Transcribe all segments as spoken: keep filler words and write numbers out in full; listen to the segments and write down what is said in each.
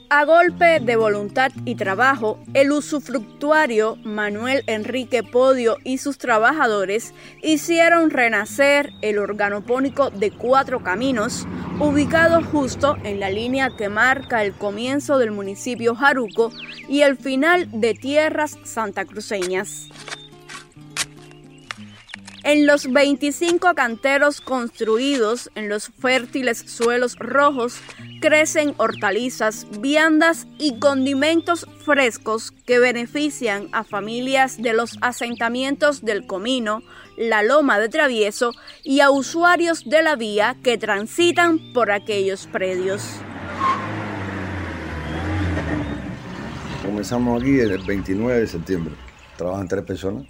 A golpe de voluntad y trabajo, el usufructuario Manuel Enrique Podio y sus trabajadores hicieron renacer el organopónico de Cuatro Caminos, ubicado justo en la línea que marca el comienzo del municipio Jaruco y el final de tierras santacruceñas. En los veinticinco canteros construidos en los fértiles suelos rojos, crecen hortalizas, viandas y condimentos frescos que benefician a familias de los asentamientos del Comino, la Loma de Travieso y a usuarios de la vía que transitan por aquellos predios. Comenzamos aquí el veintinueve de septiembre. Trabajan tres personas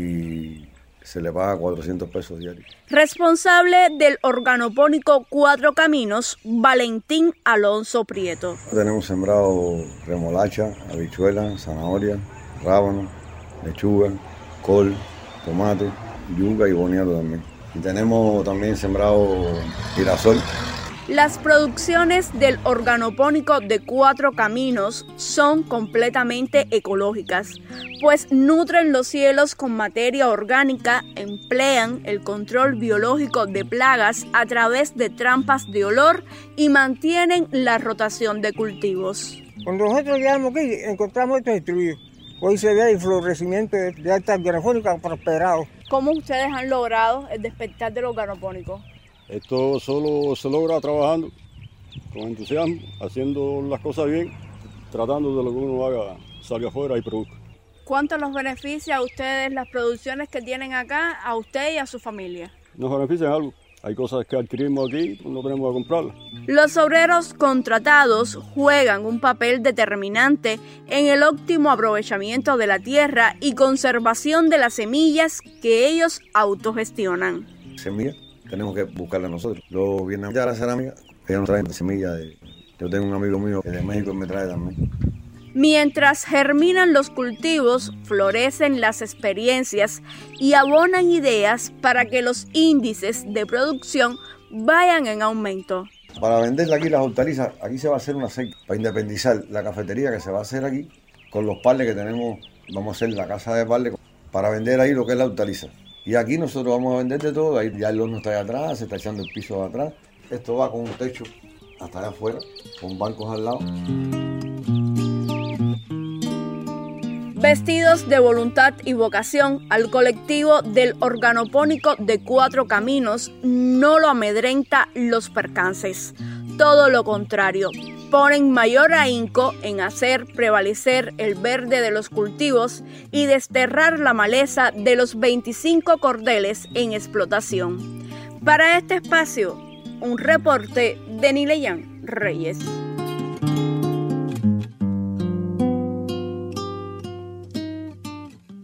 y se le paga cuatrocientos pesos diarios. Responsable del organopónico Cuatro Caminos, Valentín Alonso Prieto. Tenemos sembrado remolacha, habichuela, zanahoria, rábano, lechuga, col, tomate, yuca y boniato también. Y tenemos también sembrado girasol. Las producciones del organopónico de Cuatro Caminos son completamente ecológicas, pues nutren los cielos con materia orgánica, emplean el control biológico de plagas a través de trampas de olor y mantienen la rotación de cultivos. Cuando nosotros llegamos aquí, encontramos esto destruido. Hoy se ve el florecimiento de esta organopónica prosperado. ¿Cómo ustedes han logrado el despertar del organopónico? Esto solo se logra trabajando con entusiasmo, haciendo las cosas bien, tratando de lo que uno haga, salga afuera y produzca. ¿Cuánto los beneficia a ustedes las producciones que tienen acá, a usted y a su familia? Nos benefician algo. Hay cosas que adquirimos aquí y no tenemos que comprarlas. Los obreros contratados juegan un papel determinante en el óptimo aprovechamiento de la tierra y conservación de las semillas que ellos autogestionan. Semillas tenemos que buscarlas nosotros. Los vietnamitas de la cerámica, ellos nos traen semillas. De... Yo tengo un amigo mío que de México me trae también. Mientras germinan los cultivos, florecen las experiencias y abonan ideas para que los índices de producción vayan en aumento. Para vender aquí las hortalizas, aquí se va a hacer una secta para independizar la cafetería que se va a hacer aquí con los parles que tenemos. Vamos a hacer la casa de parles para vender ahí lo que es la hortaliza. Y aquí nosotros vamos a vender de todo, ahí ya el horno está allá atrás, se está echando el piso de atrás. Esto va con un techo hasta allá afuera, con bancos al lado. Vestidos de voluntad y vocación, al colectivo del organopónico de Cuatro Caminos no lo amedrenta los percances. Todo lo contrario, ponen mayor ahínco en hacer prevalecer el verde de los cultivos y desterrar la maleza de los veinticinco cordeles en explotación. Para este espacio, un reporte de Nileyan Reyes.